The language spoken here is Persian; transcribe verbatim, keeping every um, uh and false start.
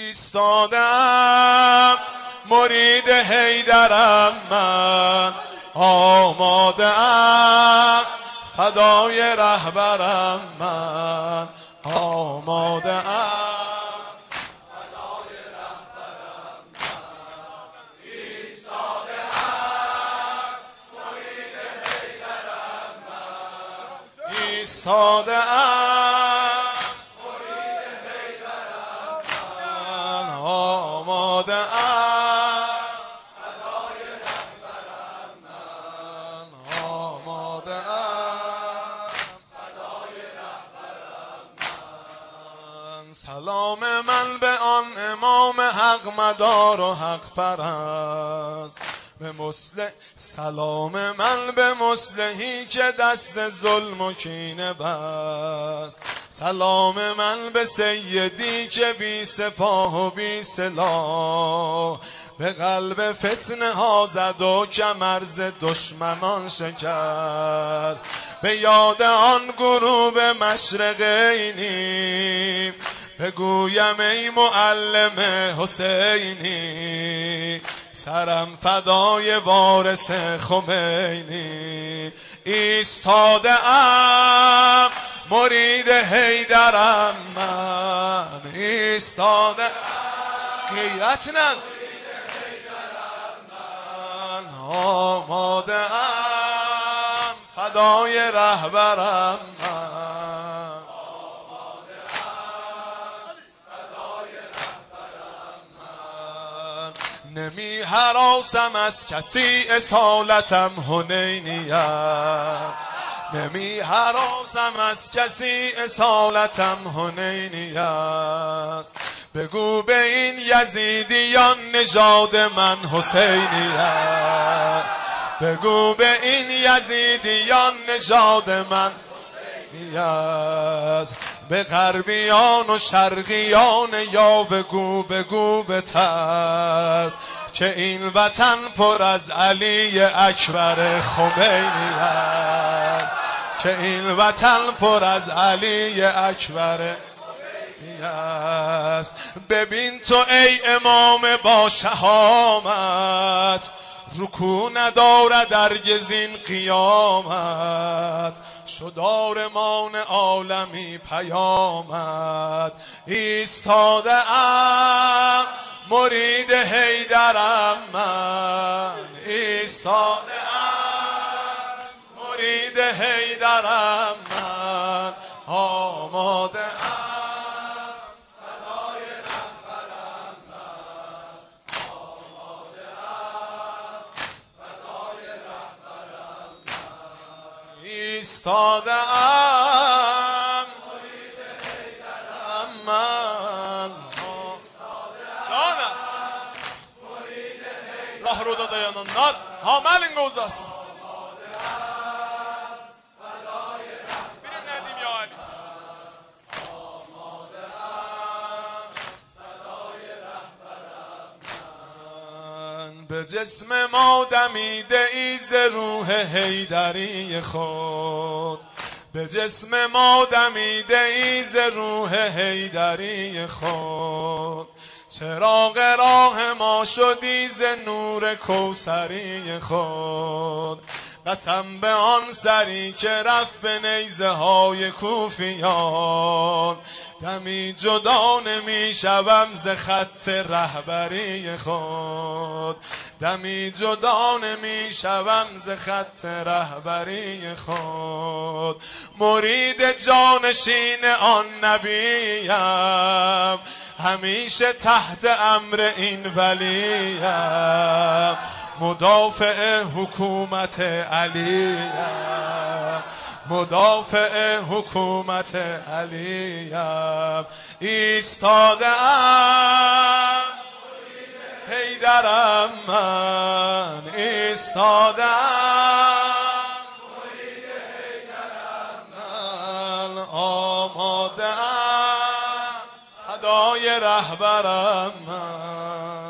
ایستادم مرید حیدرم من، آماده‌ام فدای رهبرم من، آماده‌ام فدای رهبرم من. ایستاده‌ام مرید حیدرم من، ایستاده‌ام مرید حیدرم من، آماده‌ام فدای رهبرم من، آماده‌ام فدای رهبرم من. سلام من به آن امام حق مدار و حق پرست، به مسلح سلام من به مصلحی که دست ظلم و کینه بست. سلام من به سیدی که بی سپاه و بی سلاح به قلب فتنه ها زد و کمرز دشمنان شکست. به یاد آن غروب مشرقینی بگویم ای معلم حسینی، سرم فدای وارث خمینی. ایستاده ام مرید حیدرم من، ایستاده غیرت نن من، آماده ام فدای رهبرم من، نمی هراسم از کسی اصالتم حنینیت، نمی هراسم از کسی اصالتم حنینیت. بگو به این یزیدیان نژاد من حسینیت، بگو به این یزیدیان نژاد من حسینیت. به غربیان و شرقیان یا بگو بگو به ترس که این وطن پر از علی اکبر خمینی است، که این وطن پر از علی اکبر خمینی است. ببین تو ای امام با شهامت، رکوع ندارد هرگز این قیامت، شدارمان عالمی پیامد. ایستاده ام مرید حیدرم من، ایستاده ام مرید حیدرم من، آماده ام فدای رهبرم من، آماده ام فدای رهبرم من. ایستاده ام مرید حیدرم من، Rahruda dayananlar hamelin gozasın. Birin nedim ya Ali. به جسم ما دمیده ای ز روح حیدری خود، به جسم ما دمیده ای ز روح حیدری خود. چراغ راه ما شدی ز نور کوثری خود. قسم به آن سری که رفت به نیزه های کوفیان، دمی جدا نمی شوم ز خط رهبری خود، دمی جدا نمی شوم ز خط رهبری خود. مرید جانشین آن نبیم، همیشه تحت امر این ولیم، مدافع حکومت علیم، مدافع حکومت علیم. ایستاده ام حیدرم من، ایستاده ام مرید حیدرم من، آماده ام فدای رهبرم من.